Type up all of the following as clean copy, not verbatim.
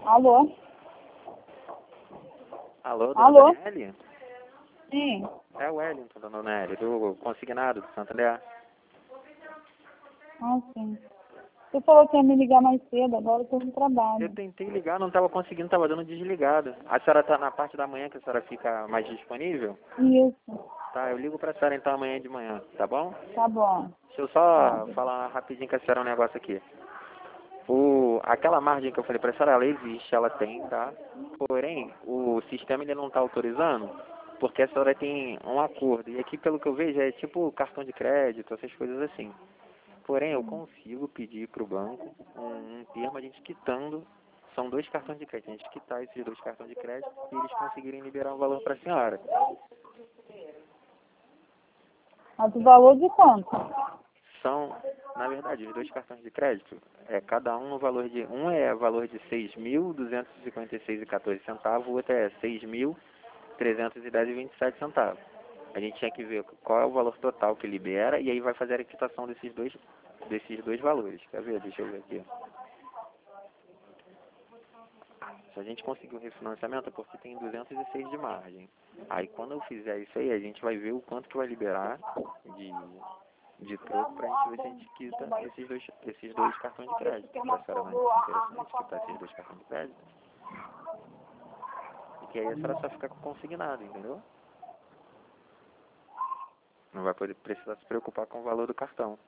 Alô? Alô, dona Alô? Daniele? Sim. É o Wellington, dona Daniele, do Consignado do Santander. Ah, sim. Você falou que ia me ligar mais cedo, agora eu tô no Eu trabalho. tentei ligar, não estava conseguindo, estava dando desligado. A senhora está na parte da manhã que a senhora fica mais disponível? Isso. Tá, eu ligo para a senhora então amanhã de manhã, tá bom? Tá bom. Deixa eu Tá. só falar rapidinho com a senhora um negócio aqui. Aquela margem que eu falei para a senhora, ela existe, ela tem, tá? Porém, o sistema ainda não está autorizando, porque a senhora tem um acordo. E aqui, pelo que eu vejo, é tipo cartão de crédito, essas coisas assim. Porém, eu consigo pedir para o banco um termo a gente quitando. São 2 cartões de crédito. A gente quitar esses 2 cartões de crédito e eles conseguirem liberar um valor para a senhora. Mas o valor de quanto? São, na verdade, os 2 cartões de crédito, cada um no valor de... Um é valor de 6.256,14 centavos, o outro é 6.310,27 centavos. A gente tinha que ver qual é o valor total que libera e aí vai fazer a quitação desses dois valores. Quer ver? Deixa eu ver aqui. Se a gente conseguir o refinanciamento é porque tem 206 de margem. Aí quando eu fizer isso aí, a gente vai ver o quanto que vai liberar de troco pra gente ver se a gente quita esses dois cartões de crédito. Pra senhora não é interessante quitar esses 2 cartões de crédito. E que aí a senhora só fica com consignado, entendeu? Não vai poder precisar se preocupar com o valor do cartão.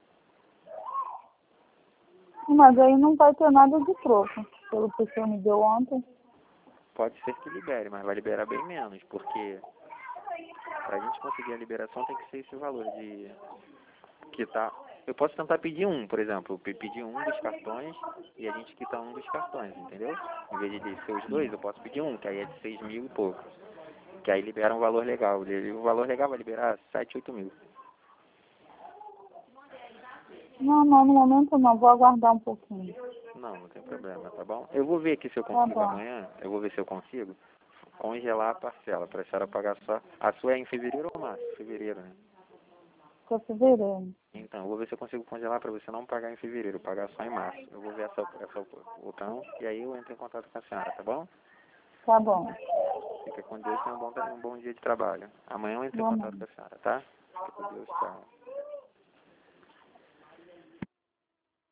Mas aí não vai ter nada de troco, pelo que o senhor me deu ontem. Pode ser que libere, mas vai liberar bem menos, porque pra gente conseguir a liberação tem que ser esse valor de quitar. Eu posso tentar pedir um, por exemplo, pedir um dos cartões e a gente quita um dos cartões, entendeu? Em vez de ser os 2, eu posso pedir um, que aí é de 6 mil e pouco. Que aí libera um valor legal. O valor legal vai liberar 7, 8 mil. Não, no momento não, vou aguardar um pouquinho. Não tem problema, tá bom? Eu vou ver aqui se eu Tá consigo bom. amanhã, eu vou ver se eu consigo congelar a parcela, para a senhora pagar só. A sua é em fevereiro ou março? Fevereiro, né? Tô fevereiro. Então, eu vou ver se eu consigo congelar para você não pagar em fevereiro, pagar só em março. Eu vou ver essa botão e aí eu entro em contato com a senhora, tá bom? Tá bom. Fica com Deus, tenha um bom dia de trabalho. Amanhã eu entro em Boa contato noite. com a senhora, tá? Fica com Deus, tchau.